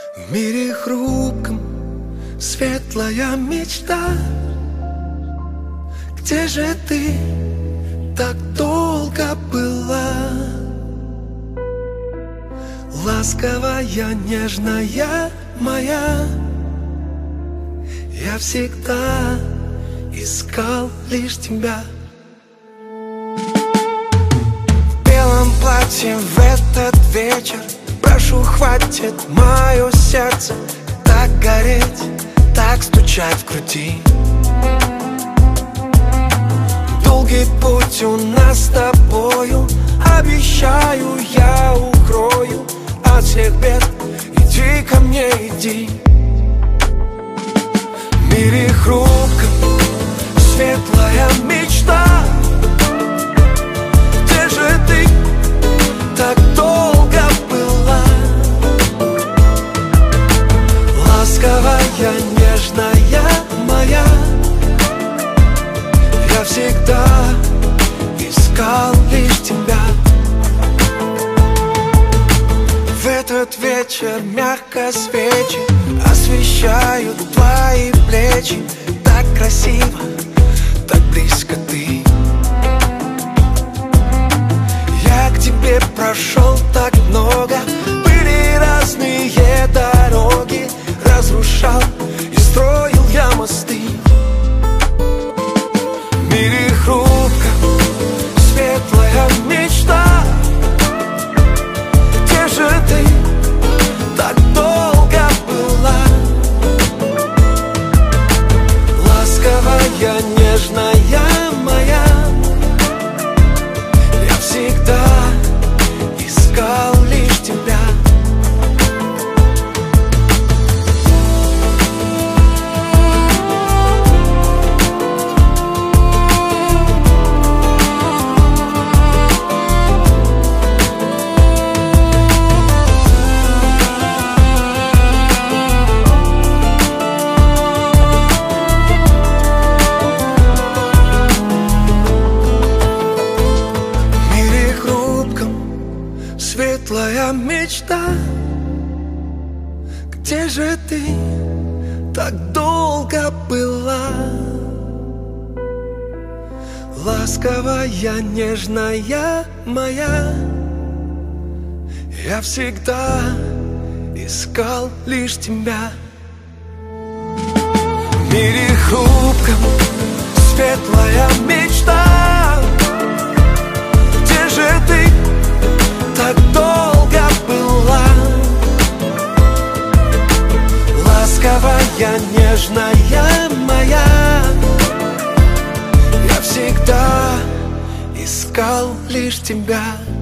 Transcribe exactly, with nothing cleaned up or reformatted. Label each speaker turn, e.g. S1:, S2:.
S1: В мире хрупком светлая мечта. Где же ты так долго была? Ласковая, нежная моя, я всегда искал лишь тебя. В белом платье в этот вечер, прошу, хватит мое сердце так гореть, так стучать в груди. Долгий путь у нас с тобою, обещаю, я укрою от всех бед. Иди ко мне, иди. В мире хрупком светлая мечта. Где же ты так долго была? Ласковая, нежная моя, я всегда искал лишь тебя. В этот вечер мягко свечи освещают твои плечи. Так красиво, так близко ты. Я к тебе прошел так много, были разные дороги, разрушал и строил я мосты. В мире хрупком светлая мечта. Где же ты так долго была? Ласковая, нежная моя, я всегда искал лишь тебя. Светлая мечта. Где же ты так долго была? Ласковая, нежная моя, я всегда искал лишь тебя. В мире хрупком светлая мечта. Где же ты так долго была? Ласковая, нежная моя, я всегда искал лишь тебя.